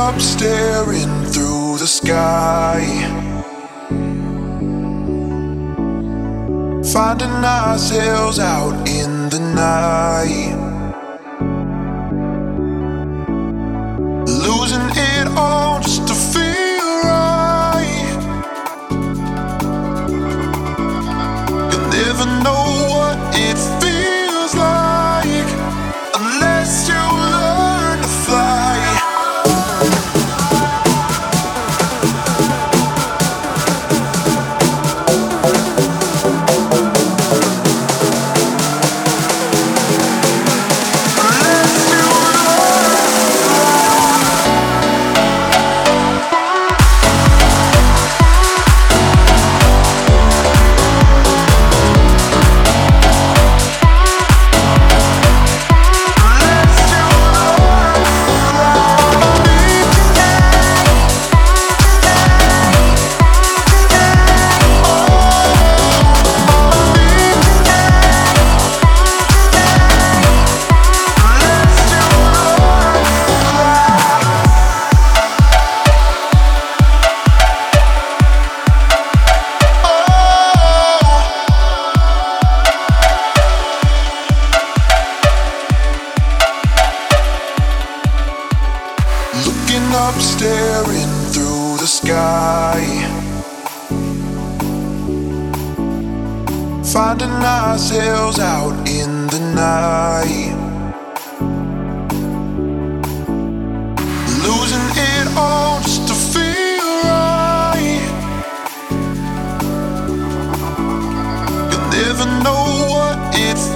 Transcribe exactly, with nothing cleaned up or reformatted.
up, staring through the sky, finding ourselves out in the night, losing it all just to feel right. You never know what it feels like unless you learn to fly. Up, staring through the sky, finding ourselves out in the night, losing it all just to feel right. You never know what it feels